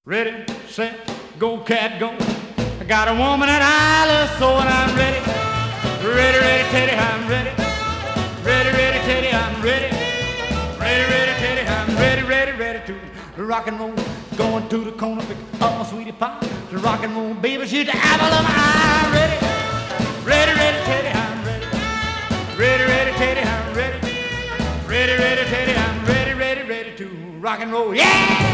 Ready, set, go, cat, go. I got a woman that I love so, and I'm ready. Ready, ready, Teddy, I'm ready. Ready, ready, Teddy, I'm ready. Ready, ready, Teddy, I'm ready, ready, ready to rock and roll. Going to the corner, pick up my sweetie pie. To rock and roll, baby, she's the apple of my eye. I'm ready. Ready, ready, Teddy, I'm ready. Ready, ready, Teddy, I'm ready. Ready, ready, Teddy, I'm ready, ready, ready to rock and roll. Yeah!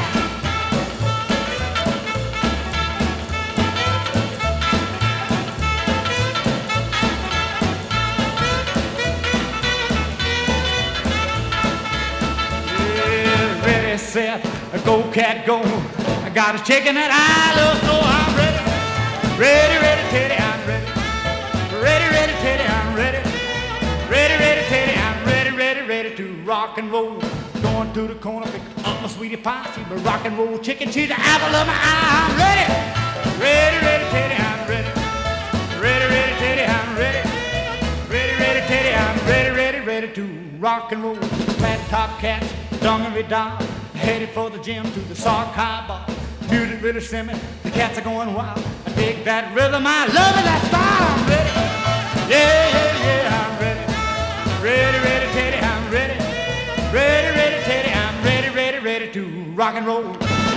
Set, go cat go. I got a chicken that I love so I'm ready. Ready, ready, Teddy, I'm ready. Ready, ready, Teddy, I'm ready. Ready, ready, Teddy, I'm ready, ready, ready to rock and roll. Going to the corner, pick up my sweetie pie. She's a rock and roll chicken, she's the apple of my eye. I'm ready. Ready, ready, Teddy, I'm ready. Ready, ready, Teddy, I'm ready. Ready, ready, Teddy, I'm ready, ready, ready to rock and roll. Flat top cats, dungaree doll. Headed for the gym to the sock high bar. Music really slimming, the cats are going wild. I dig that rhythm, I love it, that style. I'm ready. Yeah, yeah, yeah, I'm ready. Ready, ready, Teddy, I'm ready. Ready, ready, Teddy, I'm ready, ready, ready to rock and roll.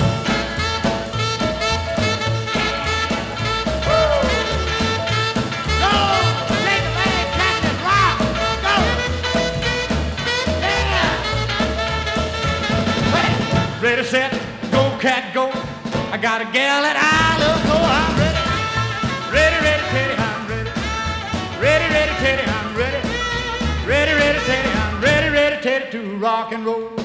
Ready, set, go, cat, go. I got a gal that I love, so I'm ready. Ready, ready, Teddy, I'm ready. Ready, ready, Teddy, I'm ready. Ready, ready, Teddy, I'm ready, ready, Teddy to rock and roll.